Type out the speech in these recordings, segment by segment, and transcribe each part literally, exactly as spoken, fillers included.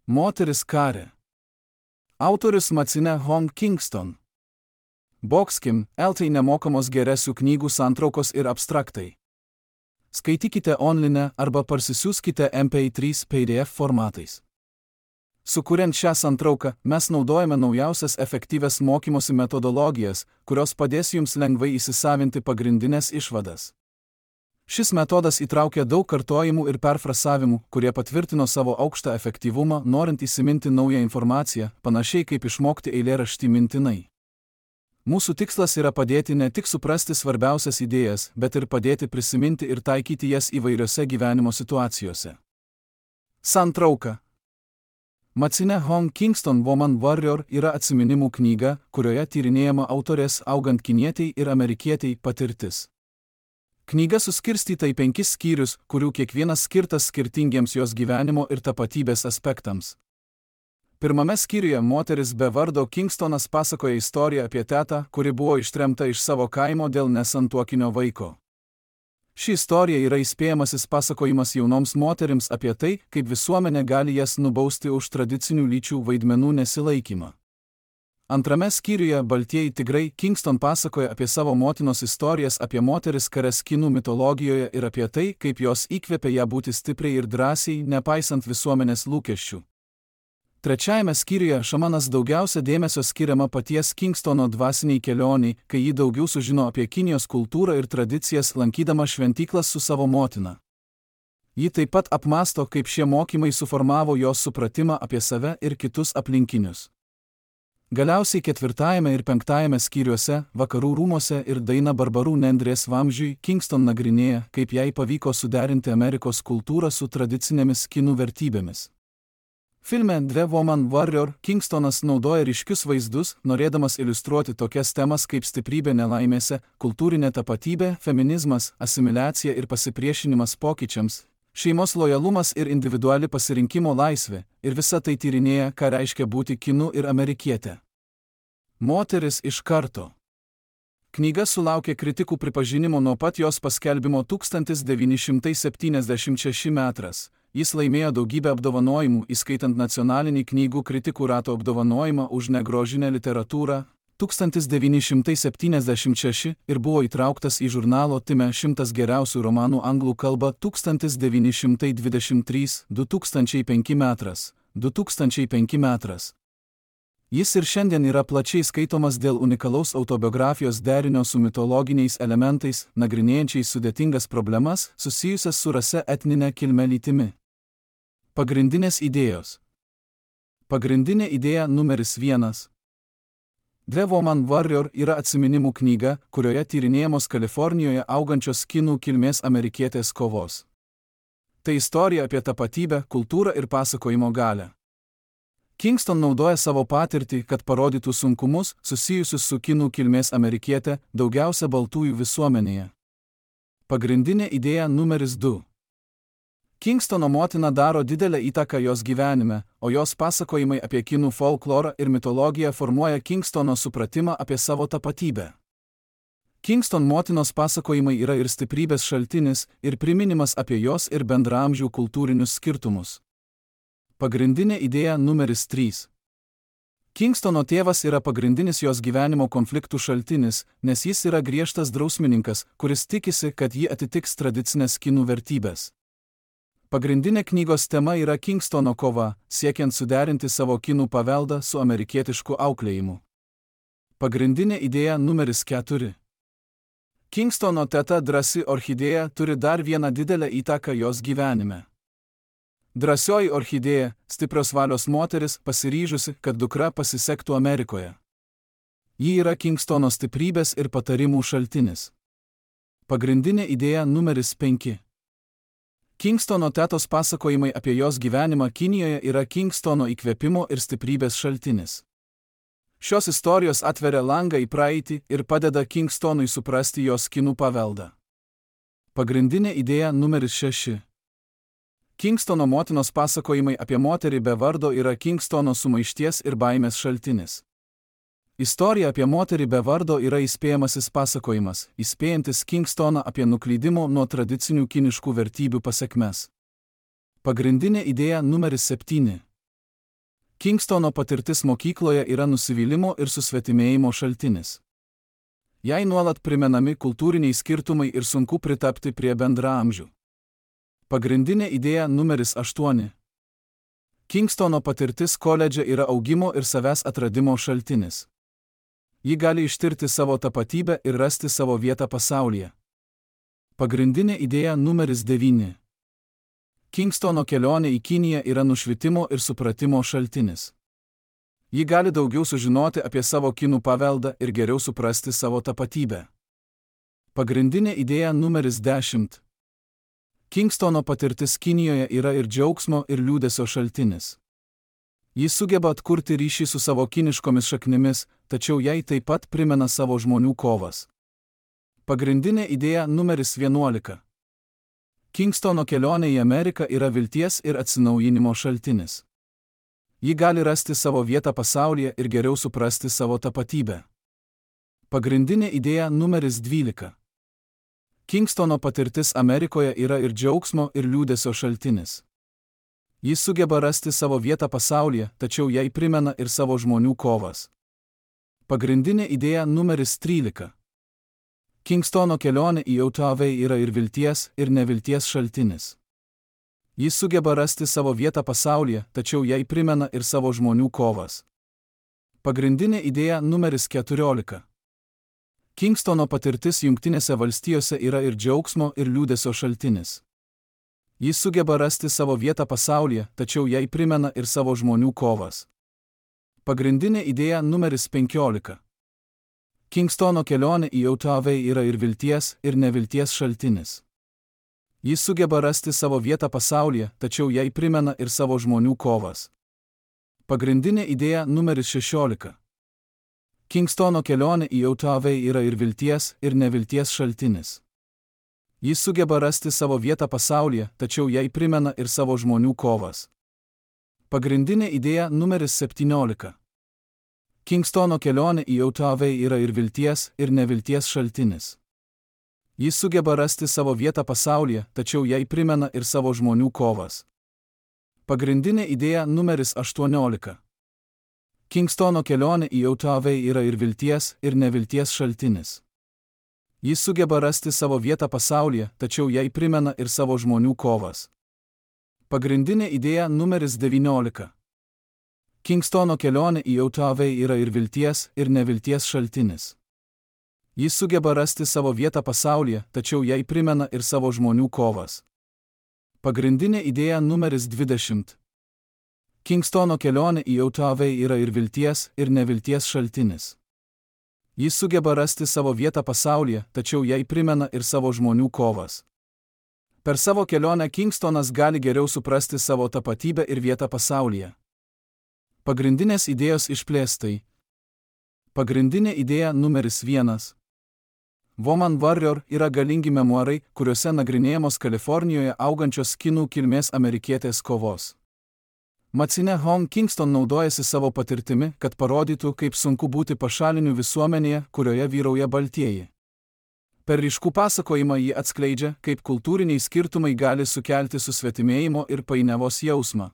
Moteris karė. Autorius Macine Hong Kingston. Boxkim, eltai nemokamos geresių knygų santraukos ir abstraktai. Skaitykite online arba parsisiųskite M P trys P D F formatais. Sukuriant šią santrauką, mes naudojame naujausias efektyvias mokymosi metodologijas, kurios padės jums lengvai įsisavinti pagrindinės išvadas. Šis metodas įtraukia daug kartojimų ir perfrasavimų, kurie patvirtino savo aukštą efektyvumą, norint įsiminti naują informaciją, panašiai kaip išmokti eilėraštį mintinai. Mūsų tikslas yra padėti ne tik suprasti svarbiausias idėjas, bet ir padėti prisiminti ir taikyti jas įvairiose gyvenimo situacijose. Santrauka. Macine Hong Kingston Woman Warrior yra atsiminimų knyga, kurioje tyrinėjama autorės augant kinietei ir amerikietei patirtis. Knyga suskirstyta į penkis skyrius, kurių kiekvienas skirtas skirtingiems jos gyvenimo ir tapatybės aspektams. Pirmame skyriuje moteris be vardo Kingstonas pasakoja istoriją apie tetą, kuri buvo ištremta iš savo kaimo dėl nesantuokinio vaiko. Ši istorija yra įspėjamasis pasakojimas jaunoms moterims apie tai, kaip visuomenė gali jas nubausti už tradicinių lyčių vaidmenų nesilaikymą. Antrame skyriuje baltieji tigrai Kingston pasakoja apie savo motinos istorijas apie moteris kares kinų mitologijoje ir apie tai, kaip jos įkvėpė ją būti stipriai ir drąsiai, nepaisant visuomenės lūkesčių. Trečiajame skyriuje šamanas daugiausia dėmesio skiriama paties Kingstono dvasiniai kelioniai, kai ji daugiau sužino apie Kinijos kultūrą ir tradicijas lankydama šventyklas su savo motina. Ji taip pat apmąsto, kaip šie mokymai suformavo jos supratimą apie save ir kitus aplinkinius. Galiausiai ketvirtajame ir penktajame skyriuose, Vakarų rūmose ir Daina barbarų nendrės vamzdžiui, Kingston nagrinėja, kaip jai pavyko suderinti Amerikos kultūrą su tradicinėmis kinų vertybėmis. Filme The Woman Warrior Kingstonas naudoja ryškius vaizdus, norėdamas iliustruoti tokias temas kaip stiprybė nelaimėse, kultūrinė tapatybė, feminizmas, asimiliacija ir pasipriešinimas pokyčiams, šeimos lojalumas ir individuali pasirinkimo laisvė, ir visa tai tyrinėja, ką reiškia būti kinu ir amerikiete. Moteris iš karto. Knyga sulaukė kritikų pripažinimo nuo pat jos paskelbimo tūkstantis devyni šimtai septyniasdešimt šeštais metais. Jis laimėjo daugybę apdovanojimų, įskaitant nacionalinį knygų kritikų rato apdovanojimą už negrožinę literatūrą tūkstantis devyni šimtai septyniasdešimt šeši ir buvo įtrauktas į žurnalo Time šimtas geriausių romanų anglų kalba tūkstantis devyni šimtai dvidešimt trys du tūkstančiai penkti metais. du tūkstančiai penkti metais. Jis ir šiandien yra plačiai skaitomas dėl unikalaus autobiografijos derinio su mitologiniais elementais, nagrinėjančiais sudėtingas problemas susijusias su rase etnine kilme lytimi. Pagrindinės idėjos. Pagrindinė idėja numeris vienas. The Woman Warrior yra atsiminimų knyga, kurioje tyrinėjamos Kalifornijoje augančios kinų kilmės amerikietės kovos. Tai istorija apie tapatybę, kultūrą ir pasakojimo galią. Kingston naudoja savo patirtį, kad parodytų sunkumus susijusius su kinų kilmės amerikiete, daugiausia baltųjų visuomenėje. Pagrindinė idėja numeris du. Kingstono motina daro didelę įtaką jos gyvenime, o jos pasakojimai apie kinų folklorą ir mitologiją formuoja Kingstono supratimą apie savo tapatybę. Kingston motinos pasakojimai yra ir stiprybės šaltinis, ir priminimas apie jos ir bendraamžių kultūrinius skirtumus. Pagrindinė idėja numeris trys. Kingstono tėvas yra pagrindinis jos gyvenimo konfliktų šaltinis, nes jis yra griežtas drausmininkas, kuris tikisi, kad ji atitiks tradicinės kinų vertybės. Pagrindinė knygos tema yra Kingstono kova, siekiant suderinti savo kinų paveldą su amerikietišku auklėjimu. Pagrindinė idėja numeris keturi. Kingstono teta drąsi orchidėja turi dar vieną didelę įtaką jos gyvenime. Drąsioji orchidėja, stiprios valios moteris, pasiryžusi, kad dukra pasisektų Amerikoje. Ji yra Kingstono stiprybės ir patarimų šaltinis. Pagrindinė idėja numeris penki. Kingstono tetos pasakojimai apie jos gyvenimą Kinijoje yra Kingstono įkvėpimo ir stiprybės šaltinis. Šios istorijos atveria langą į praeitį ir padeda Kingstonui suprasti jos kinų paveldą. Pagrindinė idėja numeris šeši. Kingstono motinos pasakojimai apie moterį be vardo yra Kingstono sumaišties ir baimės šaltinis. Istorija apie moterį be vardo yra įspėjamasis pasakojimas, įspėjantis Kingstoną apie nuklydimo nuo tradicinių kiniškų vertybių pasekmes. Pagrindinė idėja numeris septyni. Kingstono patirtis mokykloje yra nusivylimo ir susvetimėjimo šaltinis. Jai nuolat primenami kultūriniai skirtumai ir sunku pritapti prie bendraamžių. Pagrindinė idėja numeris aštuoni. Kingstono patirtis koledže yra augimo ir savęs atradimo šaltinis. Ji gali ištirti savo tapatybę ir rasti savo vietą pasaulyje. Pagrindinė idėja numeris devyni. Kingstono kelionė į Kiniją yra nušvitimo ir supratimo šaltinis. Ji gali daugiau sužinoti apie savo kinų paveldą ir geriau suprasti savo tapatybę. Pagrindinė idėja numeris dešimt. Kingstono patirtis Kinijoje yra ir džiaugsmo ir liūdesio šaltinis. Ji sugeba atkurti ryšį su savo kiniškomis šaknimis, tačiau jai taip pat primena savo žmonių kovas. Pagrindinė idėja numeris vienuolika. Kingstono kelionė į Ameriką yra vilties ir atsinaujinimo šaltinis. Ji gali rasti savo vietą pasaulyje ir geriau suprasti savo tapatybę. Pagrindinė idėja numeris dvylika. Kingstono patirtis Amerikoje yra ir džiaugsmo ir liūdesio šaltinis. Ji sugeba rasti savo vietą pasaulyje, tačiau jai primena ir savo žmonių kovas. Pagrindinė idėja numeris trylika. Kingstono kelionė į Jautavę yra ir vilties, ir nevilties šaltinis. Ji sugeba rasti savo vietą pasaulyje, tačiau jai primena ir savo žmonių kovas. Pagrindinė idėja numeris keturiolika. Kingstono patirtis Jungtinėse valstijose yra ir džiaugsmo ir liūdesio šaltinis. Ji sugeba rasti savo vietą pasaulyje, tačiau jai primena ir savo žmonių kovas. Pagrindinė idėja numeris penkiolika. Kingstono kelionė į Jautavę yra ir vilties, ir nevilties šaltinis. Ji sugeba rasti savo vietą pasaulyje, tačiau jai primena ir savo žmonių kovas. Pagrindinė idėja numeris šešiolika. Kingstono kelionė į Jautavę yra ir vilties, ir nevilties šaltinis. Ji sugeba rasti savo vietą pasaulyje, tačiau jai primena ir savo žmonių kovas. Pagrindinė idėja numeris septyniolika. Kingstono kelionė į Jautavę yra ir vilties, ir nevilties šaltinis. Ji sugeba rasti savo vietą pasaulyje, tačiau jai primena ir savo žmonių kovas. Pagrindinė idėja numeris aštuoniolika. Kingstono kelionė į Jautavę yra ir vilties, ir nevilties šaltinis. Ji sugeba rasti savo vietą pasaulyje, tačiau jai primena ir savo žmonių kovas. Pagrindinė idėja numeris devyniolika. Kingstono kelionė į Jautavę yra ir vilties, ir nevilties šaltinis. Ji sugeba rasti savo vietą pasaulyje, tačiau jai primena ir savo žmonių kovas. Pagrindinė idėja numeris dvidešimt. Kingstono kelionė į Jautavę yra ir vilties, ir nevilties šaltinis. Ji sugeba rasti savo vietą pasaulyje, tačiau jai primena ir savo žmonių kovas. Per savo kelionę Kingstonas gali geriau suprasti savo tapatybę ir vietą pasaulyje. Pagrindinės idėjos išplėstai. Pagrindinė idėja numeris vienas. Woman Warrior yra galingi memuarai, kuriuose nagrinėjamos Kalifornijoje augančios kinų kilmės amerikietės kovos. Macine Hong Kingston naudojasi savo patirtimi, kad parodytų, kaip sunku būti pašaliniu visuomenėje, kurioje vyrauja baltieji. Per ryškų pasakojimą ji atskleidžia, kaip kultūriniai skirtumai gali sukelti susvetimėjimo ir painiavos jausmą.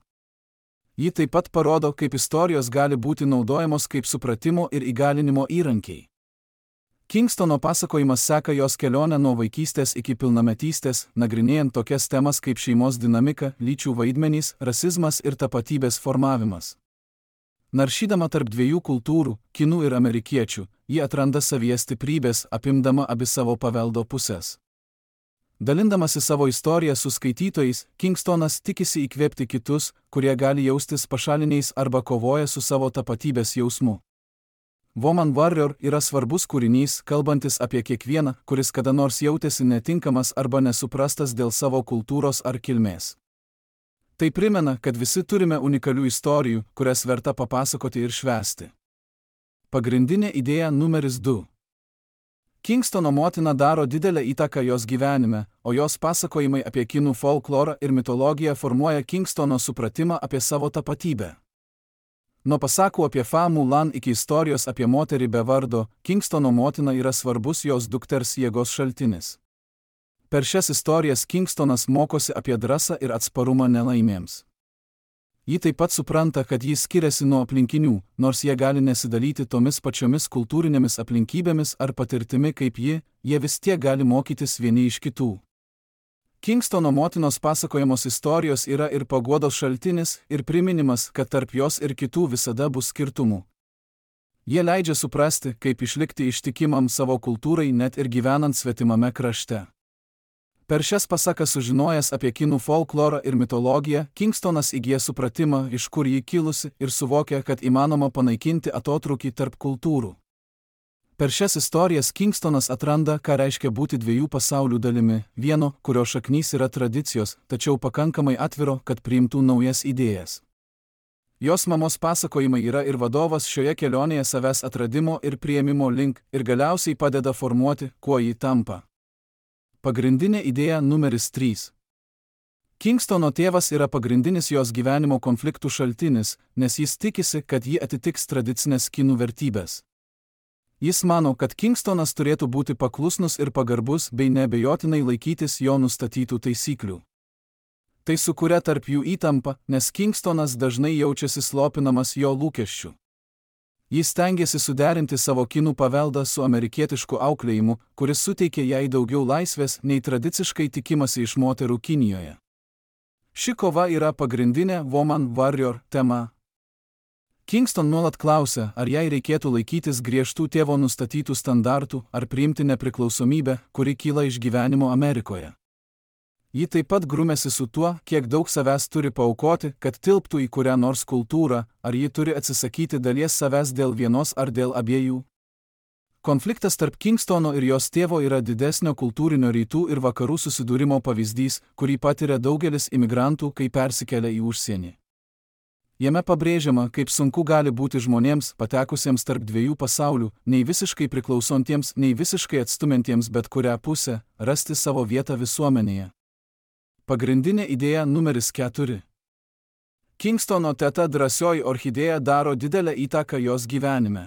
Ji taip pat parodo, kaip istorijos gali būti naudojamos kaip supratimo ir įgalinimo įrankiai. Kingstono pasakojimas seka jos kelionę nuo vaikystės iki pilnametystės, nagrinėjant tokias temas kaip šeimos dinamika, lyčių vaidmenys, rasizmas ir tapatybės formavimas. Naršydama tarp dviejų kultūrų, kinų ir amerikiečių, ji atranda savyje stiprybės, apimdama abi savo paveldo pusės. Dalindamasi savo istoriją su skaitytojais, Kingstonas tikisi įkvėpti kitus, kurie gali jaustis pašaliniais arba kovoja su savo tapatybės jausmu. Woman Warrior yra svarbus kūrinys, kalbantis apie kiekvieną, kuris kada nors jautėsi netinkamas arba nesuprastas dėl savo kultūros ar kilmės. Tai primena, kad visi turime unikalių istorijų, kurias verta papasakoti ir švęsti. Pagrindinė idėja numeris du. Kingstono motina daro didelę įtaką jos gyvenime, o jos pasakojimai apie kinų folklorą ir mitologiją formuoja Kingstono supratimą apie savo tapatybę. Nuo pasakų apie Fa Mulan iki istorijos apie moterį be vardo, Kingstono motina yra svarbus jos dukters jėgos šaltinis. Per šias istorijas Kingstonas mokosi apie drąsą ir atsparumą nelaimėms. Ji taip pat supranta, kad jis skiriasi nuo aplinkinių, nors jie gali nesidalyti tomis pačiomis kultūrinėmis aplinkybėmis ar patirtimi kaip ji, jie vis tiek gali mokytis vieni iš kitų. Kingstono motinos pasakojamos istorijos yra ir paguodos šaltinis, ir priminimas, kad tarp jos ir kitų visada bus skirtumų. Jie leidžia suprasti, kaip išlikti ištikimam savo kultūrai net ir gyvenant svetimame krašte. Per šias pasakas sužinojęs apie kinų folklorą ir mitologiją, Kingstonas įgyja supratimą, iš kur ji kilusi, ir suvokia, kad įmanoma panaikinti atotrūkį tarp kultūrų. Per šias istorijas Kingstonas atranda, ką reiškia būti dviejų pasaulių dalimi, vieno, kurio šaknys yra tradicijos, tačiau pakankamai atviro, kad priimtų naujas idėjas. Jos mamos pasakojimai yra ir vadovas šioje kelionėje savęs atradimo ir priėmimo link, ir galiausiai padeda formuoti, kuo ji tampa. Pagrindinė idėja numeris trys. Kingstono tėvas yra pagrindinis jos gyvenimo konfliktų šaltinis, nes jis tikisi, kad ji atitiks tradicinės kinų vertybės. Jis mano, kad Kingstonas turėtų būti paklusnus ir pagarbus bei neabejotinai laikytis jo nustatytų taisyklių. Tai sukuria tarp jų įtampą, nes Kingstonas dažnai jaučiasi slopinamas jo lūkesčių. Jis stengiasi suderinti savo kinų paveldą su amerikietišku auklėjimu, kuris suteikia jai daugiau laisvės nei tradiciškai tikimasi iš moterų Kinijoje. Ši kova yra pagrindinė Woman Warrior tema. Kingston nuolat klausia, ar jai reikėtų laikytis griežtų tėvo nustatytų standartų ar priimti nepriklausomybę, kuri kyla iš gyvenimo Amerikoje. Ji taip pat grumėsi su tuo, kiek daug savęs turi paaukoti, kad tilptų į kurią nors kultūrą, ar ji turi atsisakyti dalies savęs dėl vienos ar dėl abiejų. Konfliktas tarp Kingstono ir jos tėvo yra didesnio kultūrinio rytų ir vakarų susidūrimo pavyzdys, kurį patiria daugelis imigrantų, kai persikelia į užsienį. Jame pabrėžiama, kaip sunku gali būti žmonėms, patekusiems tarp dviejų pasaulių, nei visiškai priklausantiems, nei visiškai atstumiantiems bet kurią pusę, rasti savo vietą visuomenėje. Pagrindinė idėja numeris keturi. Kingstono teta drąsioji orchidėja daro didelę įtaką jos gyvenime.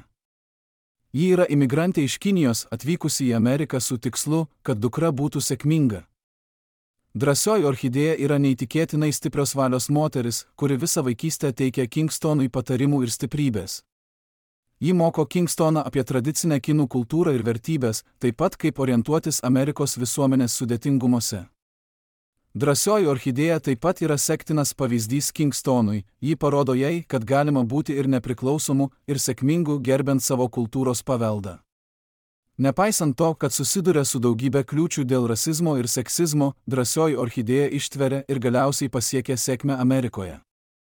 Ji yra imigrantė iš Kinijos, atvykusi į Ameriką su tikslu, kad dukra būtų sėkminga. Drąsioji orchidėja yra neįtikėtinai stiprios valios moteris, kuri visą vaikystę teikia Kingstonui patarimų ir stiprybės. Ji moko Kingstoną apie tradicinę kinų kultūrą ir vertybės, taip pat kaip orientuotis Amerikos visuomenės sudėtingumuose. Drąsioji orchidėja taip pat yra sektinas pavyzdys Kingstonui, ji parodo jai, kad galima būti ir nepriklausomu, ir sėkmingu gerbent savo kultūros paveldą. Nepaisant to, kad susiduria su daugybė kliūčių dėl rasizmo ir seksizmo, drąsioji orchidėja ištveria ir galiausiai pasiekia sėkmę Amerikoje.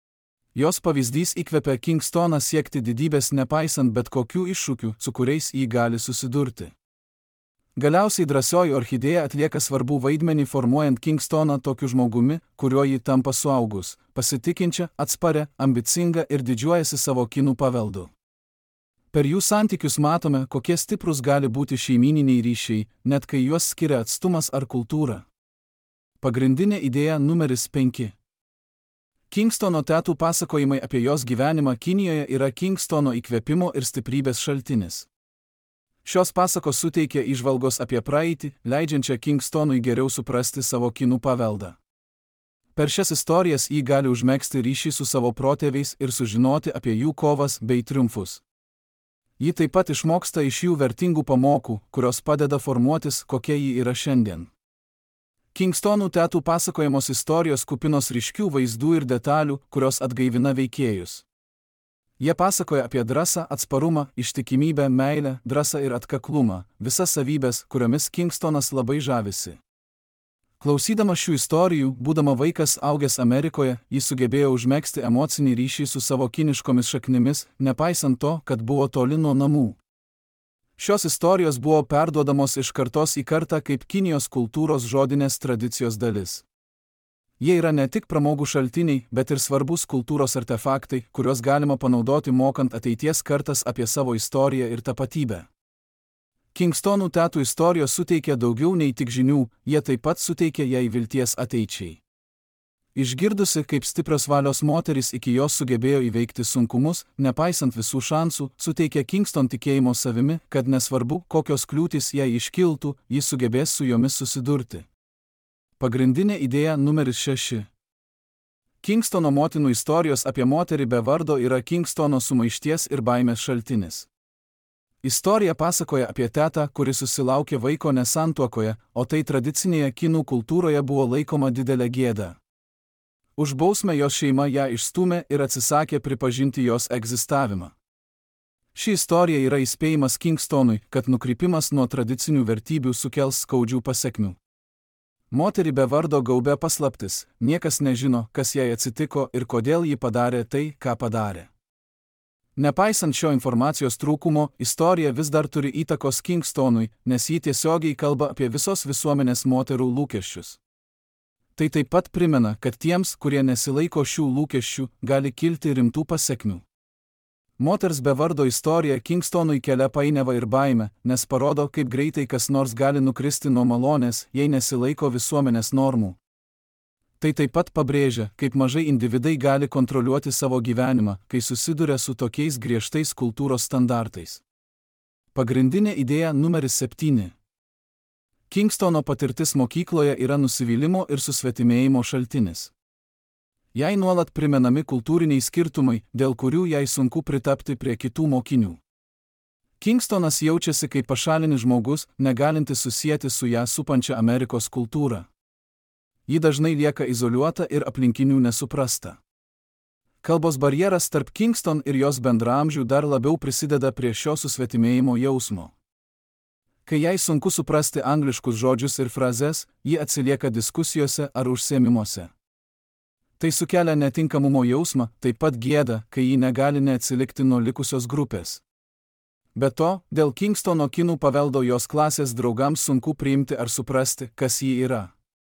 Jos pavyzdys įkvepia Kingstoną siekti didybės nepaisant bet kokių iššūkių, su kuriais jį gali susidurti. Galiausiai drąsioji orchidėja atlieka svarbų vaidmenį formuojant Kingstoną tokiu žmogumi, kuriuo ji tampa suaugus, pasitikinčia, atsparia, ambicinga ir didžiuojasi savo kinų paveldu. Per jų santykius matome, kokie stiprus gali būti šeimyniniai ryšiai, net kai juos skiria atstumas ar kultūra. Pagrindinė idėja numeris penki. Kingstono tetų pasakojimai apie jos gyvenimą Kinijoje yra Kingstono įkvėpimo ir stiprybės šaltinis. Šios pasakos suteikia įžvalgos apie praeitį, leidžiančią Kingstonui geriau suprasti savo kinų paveldą. Per šias istorijas jį gali užmegzti ryšį su savo protėviais ir sužinoti apie jų kovas bei triumfus. Ji taip pat išmoksta iš jų vertingų pamokų, kurios padeda formuotis, kokia ji yra šiandien. Kingstonų tetų pasakojamos istorijos kupinos ryškių vaizdų ir detalių, kurios atgaivina veikėjus. Jie pasakoja apie drąsą, atsparumą, ištikimybę, meilę, drąsą ir atkaklumą, visas savybės, kuriomis Kingstonas labai žavisi. Klausydama šių istorijų, būdama vaikas augęs Amerikoje, jis sugebėjo užmegzti emocinį ryšį su savo kiniškomis šaknimis, nepaisant to, kad buvo toli nuo namų. Šios istorijos buvo perduodamos iš kartos į kartą kaip Kinijos kultūros žodinės tradicijos dalis. Jie yra ne tik pramogų šaltiniai, bet ir svarbus kultūros artefaktai, kuriuos galima panaudoti mokant ateities kartas apie savo istoriją ir tapatybę. Kingstonų tetų istorijos suteikia daugiau nei tik žinių, jie taip pat suteikia jai vilties ateičiai. Išgirdusi, kaip stiprios valios moteris iki jos sugebėjo įveikti sunkumus, nepaisant visų šansų, suteikia Kingston tikėjimo savimi, kad nesvarbu, kokios kliūtys jai iškiltų, jis sugebės su jomis susidurti. Pagrindinė idėja numeris šeši. Kingstono motinų istorijos apie moterį be vardo yra Kingstono sumaišties ir baimės šaltinis. Istorija pasakoja apie tetą, kuri susilaukė vaiko nesantuokoje, o tai tradicinėje kinų kultūroje buvo laikoma didelė gėda. Už bausmę jos šeima ją išstūmė ir atsisakė pripažinti jos egzistavimą. Ši istorija yra įspėjimas Kingstonui, kad nukrypimas nuo tradicinių vertybių sukels skaudžių pasekmių. Moterį be vardo gaubia paslaptis, niekas nežino, kas jai atsitiko ir kodėl ji padarė tai, ką padarė. Nepaisant šio informacijos trūkumo, istorija vis dar turi įtakos Kingstonui, nes ji tiesiogiai kalba apie visos visuomenės moterų lūkesčius. Tai taip pat primena, kad tiems, kurie nesilaiko šių lūkesčių, gali kilti rimtų pasekmių. Moters be vardo istorija Kingstonui kelia painiavą ir baimę, nes parodo, kaip greitai kas nors gali nukristi nuo malonės, jei nesilaiko visuomenės normų. Tai taip pat pabrėžia, kaip mažai individai gali kontroliuoti savo gyvenimą, kai susiduria su tokiais griežtais kultūros standartais. Pagrindinė idėja numeris septyni. Kingstono patirtis mokykloje yra nusivylimo ir susvetimėjimo šaltinis. Jai nuolat primenami kultūriniai skirtumai, dėl kurių jai sunku pritapti prie kitų mokinių. Kingstonas jaučiasi kaip pašalinis žmogus, negalintis susijęti su ją supančia Amerikos kultūra. Ji dažnai lieka izoliuota ir aplinkinių nesuprasta. Kalbos barjeras tarp Kingston ir jos bendraamžių dar labiau prisideda prie šio susvetimėjimo jausmo. Kai jai sunku suprasti angliškus žodžius ir frazes, ji atsilieka diskusijose ar užsiėmimuose. Tai sukelia netinkamumo jausmą, taip pat gėda, kai ji negali neatsilikti nuo likusios grupės. Be to, dėl Kingstono kinų paveldo jos klasės draugams sunku priimti ar suprasti, kas ji yra.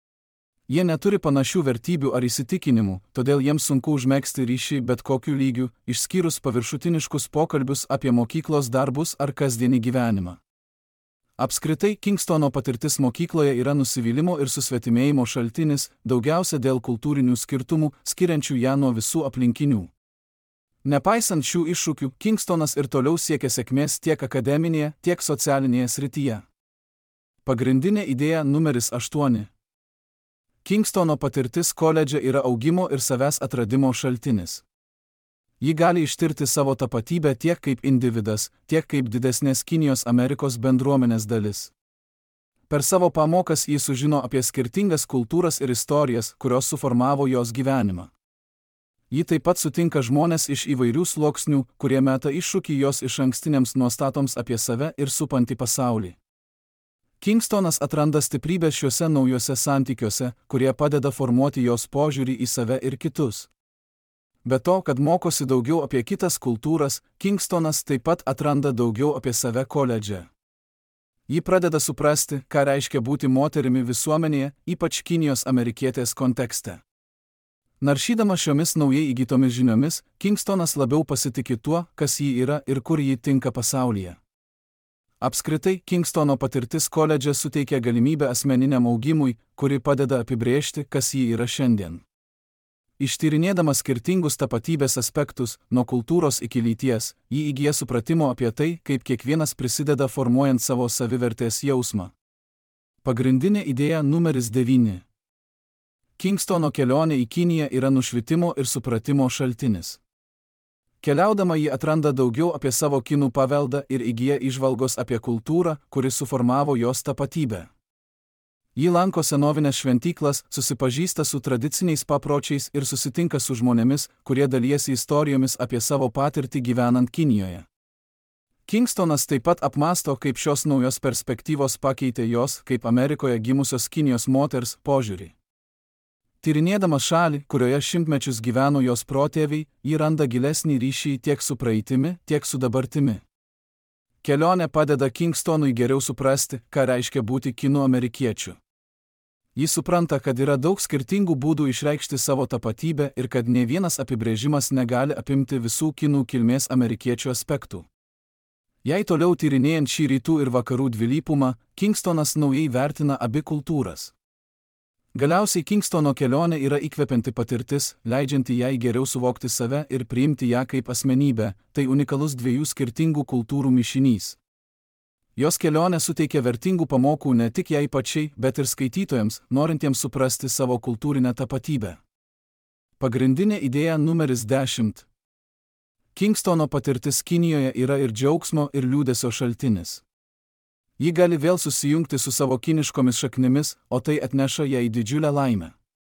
Jie neturi panašių vertybių ar įsitikinimų, todėl jiems sunku užmegzti ryšį bet kokiu lygiu, išskyrus paviršutiniškus pokalbius apie mokyklos darbus ar kasdienį gyvenimą. Apskritai, Kingstono patirtis mokykloje yra nusivylimo ir susvetimėjimo šaltinis, daugiausia dėl kultūrinių skirtumų, skiriančių ją nuo visų aplinkinių. Nepaisant šių iššūkių, Kingstonas ir toliau siekia sėkmės tiek akademinėje, tiek socialinėje srityje. Pagrindinė idėja numeris aštuoni. Kingstono patirtis koledže yra augimo ir savęs atradimo šaltinis. Ji gali ištirti savo tapatybę tiek kaip individas, tiek kaip didesnės Kinijos Amerikos bendruomenės dalis. Per savo pamokas ji sužino apie skirtingas kultūras ir istorijas, kurios suformavo jos gyvenimą. Ji taip pat sutinka žmonės iš įvairių sluoksnių, kurie meta iššūkį jos išankstiniams nuostatoms apie save ir supantį pasaulį. Kingstonas atranda stiprybę šiuose naujuose santykiuose, kurie padeda formuoti jos požiūrį į save ir kitus. Be to, kad mokosi daugiau apie kitas kultūras, Kingstonas taip pat atranda daugiau apie save koledže. Ji pradeda suprasti, ką reiškia būti moterimi visuomenėje, ypač Kinijos amerikietės kontekste. Naršydama šiomis naujai įgytomis žiniomis, Kingstonas labiau pasitiki tuo, kas ji yra ir kur ji tinka pasaulyje. Apskritai, Kingstono patirtis koledže suteikia galimybę asmeniniam augimui, kuri padeda apibrėžti, kas ji yra šiandien. Ištyrinėdama skirtingus tapatybės aspektus, nuo kultūros iki lyties, ji įgyja supratimo apie tai, kaip kiekvienas prisideda formuojant savo savivertės jausmą. Pagrindinė idėja numeris devyni. Kingstono kelionė į Kiniją yra nušvitimo ir supratimo šaltinis. Keliaudama ji atranda daugiau apie savo kinų paveldą ir įgyja įžvalgos apie kultūrą, kuri suformavo jos tapatybę. Ji lanko senovinės šventyklas, susipažįsta su tradiciniais papročiais ir susitinka su žmonėmis, kurie dalijasi istorijomis apie savo patirtį gyvenant Kinijoje. Kingstonas taip pat apmąsto, kaip šios naujos perspektyvos pakeitė jos, kaip Amerikoje gimusios Kinijos moters, požiūrį. Tyrinėdama šalį, kurioje šimtmečius gyveno jos protėviai, ji randa gilesnį ryšį tiek su praeitimi, tiek su dabartimi. Kelionė padeda Kingstonui geriau suprasti, ką reiškia būti kinų amerikiečiu. Ji supranta, kad yra daug skirtingų būdų išreikšti savo tapatybę ir kad nė vienas apibrėžimas negali apimti visų kinų kilmės amerikiečių aspektų. Jei toliau tyrinėjant šį rytų ir vakarų dvilypumą, Kingstonas naujai vertina abi kultūras. Galiausiai Kingstono kelionė yra įkvepianti patirtis, leidžianti jai geriau suvokti save ir priimti ją kaip asmenybę, tai unikalus dviejų skirtingų kultūrų mišinys. Jos kelionė suteikia vertingų pamokų ne tik jai pačiai, bet ir skaitytojams, norintiems suprasti savo kultūrinę tapatybę. Pagrindinė idėja numeris dešimt. Kingstono patirtis Kinijoje yra ir džiaugsmo, ir liūdesio šaltinis. Ji gali vėl susijungti su savo kiniškomis šaknimis, o tai atneša jai didžiulę laimę.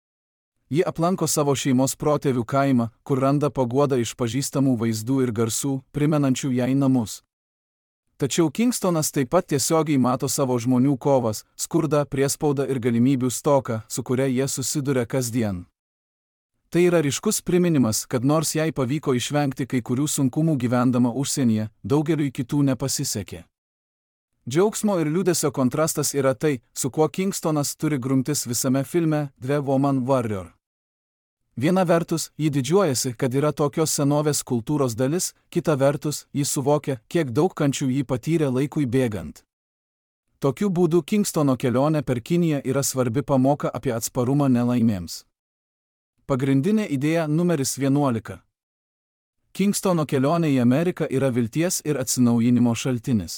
Ji aplanko savo šeimos protėvių kaimą, kur randa paguodą iš pažįstamų vaizdų ir garsų, primenančių jai namus. Tačiau Kingstonas taip pat tiesiogiai mato savo žmonių kovas, skurdą, priespaudą ir galimybių stoką, su kuria jie susiduria kasdien. Tai yra ryškus priminimas, kad nors jai pavyko išvengti kai kurių sunkumų gyvendama užsienyje, daugeliui kitų nepasisekė. Džiaugsmo ir liūdesio kontrastas yra tai, su kuo Kingstonas turi grumtis visame filme The Woman Warrior. Viena vertus, ji didžiuojasi, kad yra tokios senovės kultūros dalis, kita vertus, ji suvokia, kiek daug kančių ji patyrė laikui bėgant. Tokiu būdu Kingstono kelionė per Kiniją yra svarbi pamoka apie atsparumą nelaimėms. Pagrindinė idėja numeris vienuolika. Kingstono kelionė į Ameriką yra vilties ir atsinaujinimo šaltinis.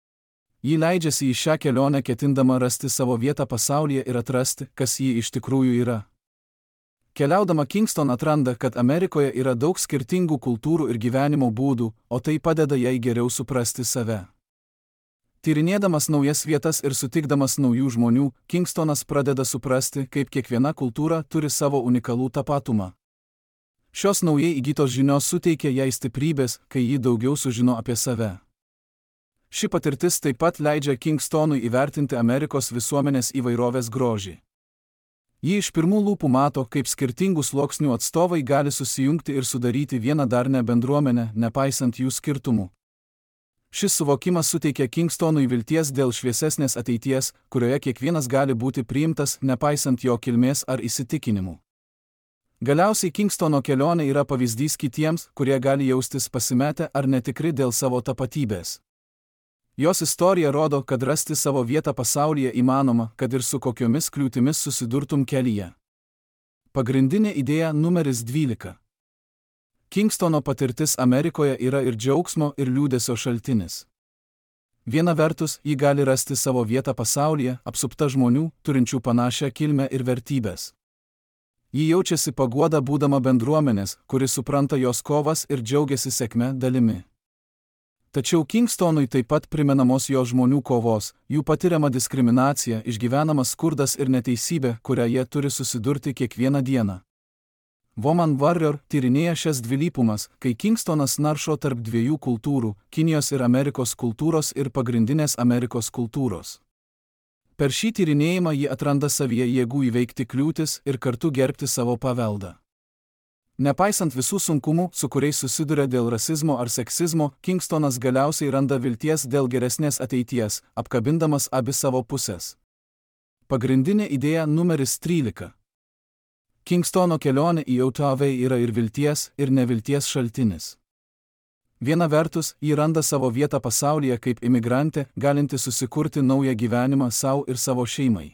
Ji leidžiasi į šią kelionę ketindama rasti savo vietą pasaulyje ir atrasti, kas ji iš tikrųjų yra. Keliaudama Kingston atranda, kad Amerikoje yra daug skirtingų kultūrų ir gyvenimo būdų, o tai padeda jai geriau suprasti save. Tyrinėdamas naujas vietas ir sutikdamas naujų žmonių, Kingstonas pradeda suprasti, kaip kiekviena kultūra turi savo unikalų tapatumą. Šios naujai įgytos žinios suteikia jai stiprybės, kai ji daugiau sužino apie save. Ši patirtis taip pat leidžia Kingstonui įvertinti Amerikos visuomenės įvairovės grožį. Ji iš pirmų lūpų mato, kaip skirtingų sluoksnių atstovai gali susijungti ir sudaryti vieną darnią bendruomenę, nepaisant jų skirtumų. Šis suvokimas suteikia Kingstonui vilties dėl šviesesnės ateities, kurioje kiekvienas gali būti priimtas, nepaisant jo kilmės ar įsitikinimų. Galiausiai Kingstono kelionė yra pavyzdys kitiems, kurie gali jaustis pasimetę ar netikri dėl savo tapatybės. Jos istorija rodo, kad rasti savo vietą pasaulyje įmanoma, kad ir su kokiomis kliūtimis susidurtum kelyje. Pagrindinė idėja numeris dvylika. Kingstono patirtis Amerikoje yra ir džiaugsmo, ir liūdesio šaltinis. Viena vertus, ji gali rasti savo vietą pasaulyje, apsupta žmonių, turinčių panašią kilmę ir vertybės. Ji jaučiasi paguoda būdama bendruomenės, kuri supranta jos kovas ir džiaugiasi sėkme dalimi. Tačiau Kingstonui taip pat primenamos jo žmonių kovos, jų patiriama diskriminacija, išgyvenamas skurdas ir neteisybė, kurią jie turi susidurti kiekvieną dieną. Woman Warrior tyrinėja šias dvilypumas, kai Kingstonas naršo tarp dviejų kultūrų – Kinijos ir Amerikos kultūros ir pagrindinės Amerikos kultūros. Per šį tyrinėjimą ji atranda savyje jėgų įveikti kliūtis ir kartu gerbti savo paveldą. Nepaisant visų sunkumų, su kuriais susiduria dėl rasizmo ar seksizmo, Kingstonas galiausiai randa vilties dėl geresnės ateities, apkabindamas abi savo pusės. Pagrindinė idėja numeris trylika. Kingstono kelionė į Jautavę yra ir vilties, ir nevilties šaltinis. Viena vertus, ji randa savo vietą pasaulyje kaip imigrantė, galinti susikurti naują gyvenimą savo ir savo šeimai.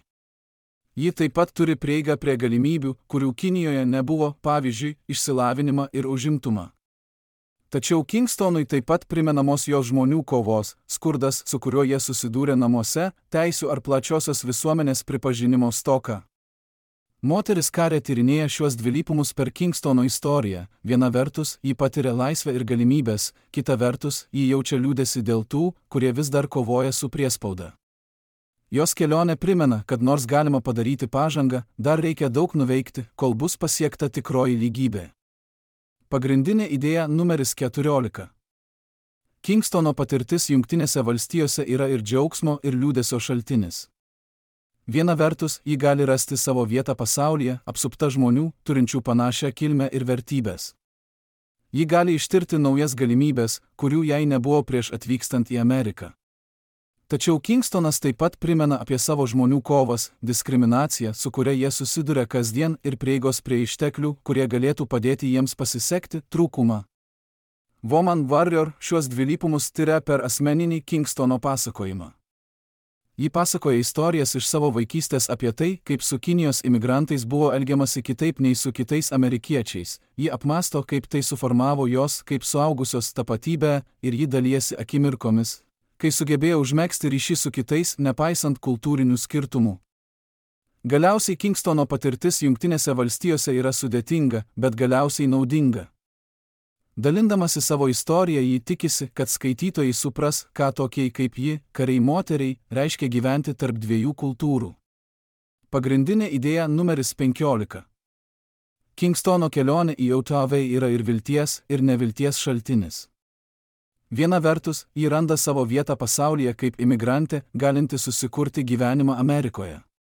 Ji taip pat turi prieigą prie galimybių, kurių Kinijoje nebuvo, pavyzdžiui, išsilavinimą ir užimtumą. Tačiau Kingstonui taip pat primenamos jo žmonių kovos, skurdas, su kuriuo jie susidūrė namuose, teisių ar plačiosios visuomenės pripažinimo stoka. Moteris karė tyrinėja šiuos dvilypumus per Kingstono istoriją. Viena vertus, ji patiria laisvę ir galimybės, kita vertus, ji jaučia liūdesį dėl tų, kurie vis dar kovoja su priespauda. Jos kelionė primena, kad nors galima padaryti pažangą, dar reikia daug nuveikti, kol bus pasiekta tikroji lygybė. Pagrindinė idėja numeris keturiolika. Kingstono patirtis Jungtinėse valstijose yra ir džiaugsmo, ir liūdesio šaltinis. Viena vertus, ji gali rasti savo vietą pasaulyje, apsupta žmonių, turinčių panašią kilmę ir vertybės. Ji gali ištirti naujas galimybės, kurių jai nebuvo prieš atvykstant į Ameriką. Tačiau Kingstonas taip pat primena apie savo žmonių kovas, diskriminaciją, su kuria jie susiduria kasdien, ir prieigos prie išteklių, kurie galėtų padėti jiems pasisekti, trūkumą. Woman Warrior šiuos dvilypumus tiria per asmeninį Kingstono pasakojimą. Ji pasakoja istorijas iš savo vaikystės apie tai, kaip su Kinijos imigrantais buvo elgiamasi kitaip nei su kitais amerikiečiais. Ji apmąsto, kaip tai suformavo jos kaip suaugusios tapatybę, ir ji dalijasi akimirkomis, kai sugebėjo užmegzti ryšį su kitais, nepaisant kultūrinių skirtumų. Galiausiai Kingstono patirtis Jungtinėse valstijose yra sudėtinga, bet galiausiai naudinga. Dalindamasi savo istoriją, ji tikisi, kad skaitytojai supras, ką tokiai kaip ji, kariai moteriai, reiškia gyventi tarp dviejų kultūrų. Pagrindinė idėja numeris penkiolika. Kingstono kelionė į Jautavę yra ir vilties, ir nevilties šaltinis. Viena vertus, ji randa savo vietą pasaulyje kaip imigrantė, galinti susikurti gyvenimą Amerikoje.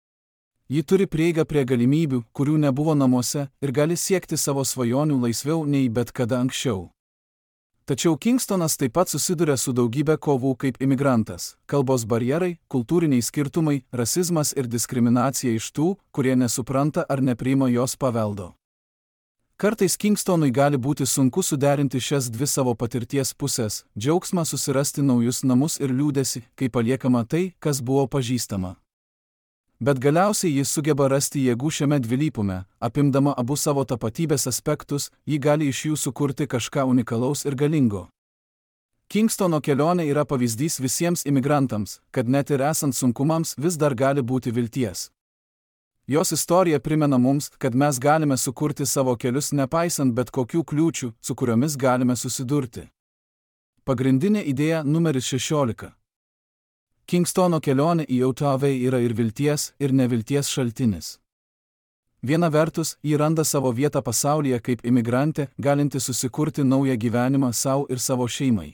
Ji turi prieigą prie galimybių, kurių nebuvo namuose, ir gali siekti savo svajonių laisviau nei bet kada anksčiau. Tačiau Kingstonas taip pat susiduria su daugybė kovų kaip imigrantas – kalbos barjerai, kultūriniai skirtumai, rasizmas ir diskriminacija iš tų, kurie nesupranta ar nepriima jos paveldo. Kartais Kingstonui gali būti sunku suderinti šias dvi savo patirties pusės – džiaugsmą susirasti naujus namus ir liūdesį, kai paliekama tai, kas buvo pažįstama. Bet galiausiai jis sugeba rasti jėgų šiame dvilypume, apimdama abu savo tapatybės aspektus, ji gali iš jų sukurti kažką unikalaus ir galingo. Kingstono kelionė yra pavyzdys visiems imigrantams, kad net ir esant sunkumams vis dar gali būti vilties. Jos istorija primena mums, kad mes galime sukurti savo kelius nepaisant bet kokių kliūčių, su kuriomis galime susidurti. Pagrindinė idėja numeris šešiolika. Kingstono kelionė į Jautavę yra ir vilties, ir nevilties šaltinis. Viena vertus, ji randa savo vietą pasaulyje kaip imigrantė, galinti susikurti naują gyvenimą savo ir savo šeimai.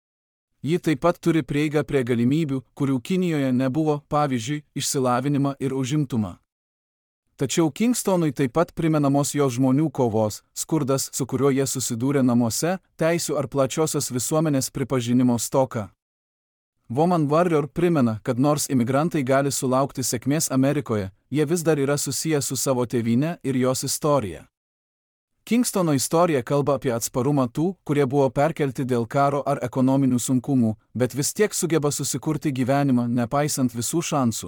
Ji taip pat turi prieigą prie galimybių, kurių Kinijoje nebuvo, pavyzdžiui, išsilavinimą ir užimtumą. Tačiau Kingstonui taip pat primenamos jo žmonių kovos, skurdas, su kuriuo jie susidūrė namuose, teisių ar plačiosios visuomenės pripažinimo stoka. Woman Warrior primena, kad nors imigrantai gali sulaukti sėkmės Amerikoje, jie vis dar yra susiję su savo tėvyne ir jos istorija. Kingstono istorija kalba apie atsparumą tų, kurie buvo perkelti dėl karo ar ekonominių sunkumų, bet vis tiek sugeba susikurti gyvenimą, nepaisant visų šansų.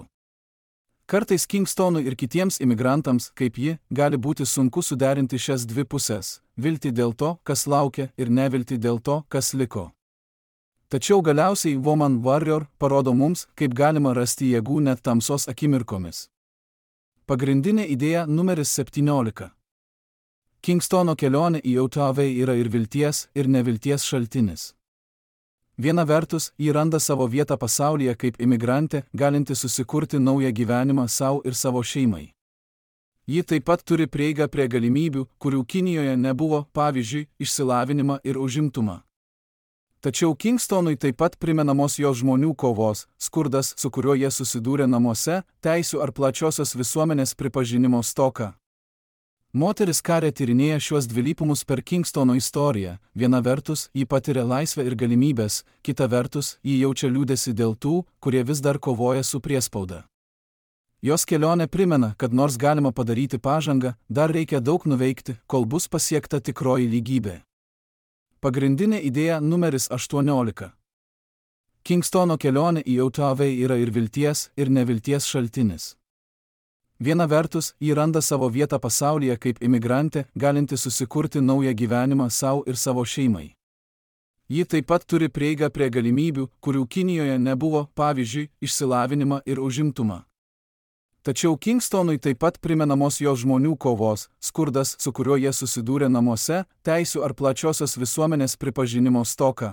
Kartais Kingstonui ir kitiems imigrantams, kaip ji, gali būti sunku suderinti šias dvi pusės – viltį dėl to, kas laukia, ir neviltį dėl to, kas liko. Tačiau galiausiai Woman Warrior parodo mums, kaip galima rasti jėgų net tamsos akimirkomis. Pagrindinė idėja numeris septyniolika. Kingstono kelionė į Jautavę yra ir vilties, ir nevilties šaltinis. Viena vertus, ji randa savo vietą pasaulyje kaip imigrantė, galinti susikurti naują gyvenimą savo ir savo šeimai. Ji taip pat turi prieigą prie galimybių, kurių Kinijoje nebuvo, pavyzdžiui, išsilavinimą ir užimtumą. Tačiau Kingstonui taip pat primenamos jo žmonių kovos, skurdas, su kuriuo jie susidūrė namuose, teisių ar plačiosios visuomenės pripažinimo stoka. Moteris karė tyrinėja šiuos dvilypumus per Kingstono istoriją. Viena vertus, ji patiria laisvę ir galimybės, kita vertus, ji jaučia liūdesį dėl tų, kurie vis dar kovoja su priespauda. Jos kelionė primena, kad nors galima padaryti pažangą, dar reikia daug nuveikti, kol bus pasiekta tikroji lygybė. Pagrindinė idėja numeris aštuoniolika. Kingstono kelionė į Jautavę yra ir vilties, ir nevilties šaltinis. Viena vertus, ji randa savo vietą pasaulyje kaip imigrantė, galinti susikurti naują gyvenimą savo ir savo šeimai. Ji taip pat turi prieigą prie galimybių, kurių Kinijoje nebuvo, pavyzdžiui, išsilavinimą ir užimtumą. Tačiau Kingstonui taip pat primenamos jo žmonių kovos, skurdas, su kuriuo jie susidūrė namuose, teisių ar plačiosios visuomenės pripažinimo stoka.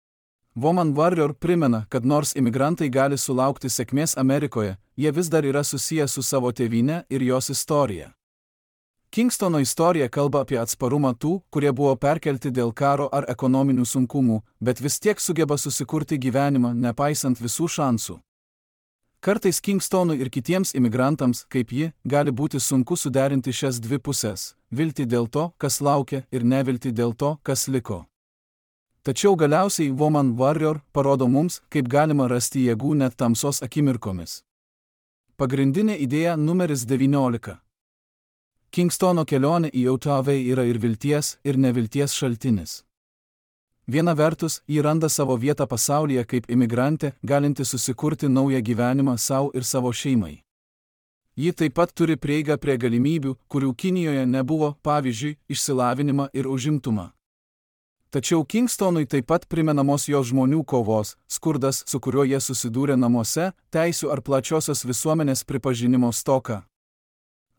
Woman Warrior primena, kad nors imigrantai gali sulaukti sėkmės Amerikoje, jie vis dar yra susiję su savo tėvyne ir jos istorija. Kingstono istorija kalba apie atsparumą tų, kurie buvo perkelti dėl karo ar ekonominių sunkumų, bet vis tiek sugeba susikurti gyvenimą, nepaisant visų šansų. Kartais Kingstonui ir kitiems imigrantams, kaip ji, gali būti sunku suderinti šias dvi pusės – viltį dėl to, kas laukia, ir neviltį dėl to, kas liko. Tačiau galiausiai Woman Warrior parodo mums, kaip galima rasti jėgų net tamsos akimirkomis. Pagrindinė idėja numeris devyniolika. Kingstono kelionė į Jautavę yra ir vilties, ir nevilties šaltinis. Viena vertus, ji randa savo vietą pasaulyje kaip imigrantė, galinti susikurti naują gyvenimą savo ir savo šeimai. Ji taip pat turi prieigą prie galimybių, kurių Kinijoje nebuvo, pavyzdžiui, išsilavinimą ir užimtumą. Tačiau Kingstonui taip pat primenamos jo žmonių kovos, skurdas, su kuriuo jie susidūrė namuose, teisių ar plačiosios visuomenės pripažinimo stoka.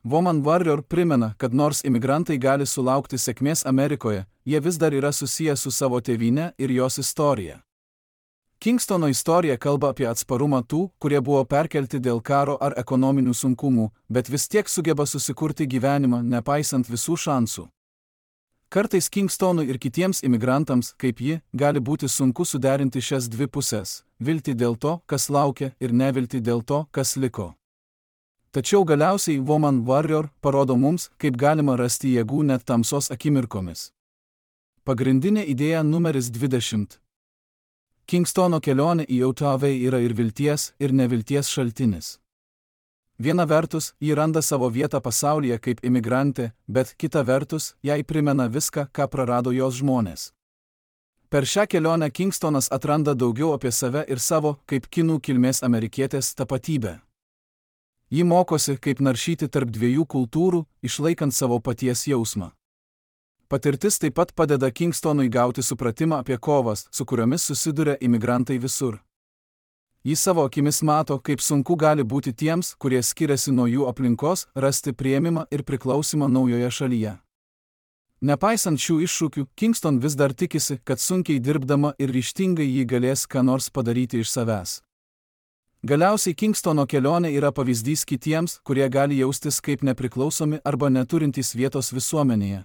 Woman Warrior primena, kad nors imigrantai gali sulaukti sėkmės Amerikoje, jie vis dar yra susiję su savo tėvyne ir jos istorija. Kingstono istorija kalba apie atsparumą tų, kurie buvo perkelti dėl karo ar ekonominių sunkumų, bet vis tiek sugeba susikurti gyvenimą, nepaisant visų šansų. Kartais Kingstonui ir kitiems imigrantams, kaip ji, gali būti sunku suderinti šias dvi pusės – viltį dėl to, kas laukia, ir neviltį dėl to, kas liko. Tačiau galiausiai Woman Warrior parodo mums, kaip galima rasti jėgų net tamsos akimirkomis. Pagrindinė idėja numeris dvidešimt. Kingstono kelionė į Otavą yra ir vilties, ir nevilties šaltinis. Viena vertus, ji randa savo vietą pasaulyje kaip imigrantė, bet kita vertus, jai primena viską, ką prarado jos žmonės. Per šią kelionę Kingstonas atranda daugiau apie save ir savo, kaip kinų kilmės amerikietės, tapatybę. Ji mokosi, kaip naršyti tarp dviejų kultūrų, išlaikant savo paties jausmą. Patirtis taip pat padeda Kingstonui gauti supratimą apie kovas, su kuriomis susiduria imigrantai visur. Jis savo akimis mato, kaip sunku gali būti tiems, kurie skiriasi nuo jų aplinkos, rasti priėmimą ir priklausimą naujoje šalyje. Nepaisant šių iššūkių, Kingston vis dar tikisi, kad sunkiai dirbdama ir ryžtingai ji galės ką nors padaryti iš savęs. Galiausiai Kingstono kelionė yra pavyzdys kitiems, kurie gali jaustis kaip nepriklausomi arba neturintys vietos visuomenėje.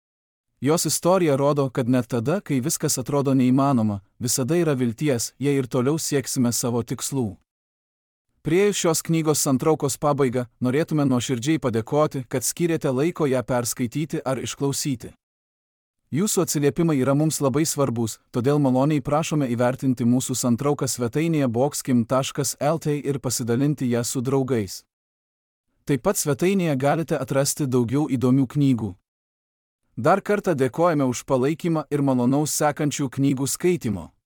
Jos istorija rodo, kad net tada, kai viskas atrodo neįmanoma, visada yra vilties, jei ir toliau sieksime savo tikslų. Priėjus šios knygos santraukos pabaigą, norėtume nuoširdžiai padėkoti, kad skyrėte laiko ją perskaityti ar išklausyti. Jūsų atsiliepimai yra mums labai svarbus, todėl maloniai prašome įvertinti mūsų santrauką svetainėje boxkim taškas lt ir pasidalinti ją su draugais. Taip pat svetainėje galite atrasti daugiau įdomių knygų. Dar kartą dėkojame už palaikymą ir malonaus sekančių knygų skaitimo.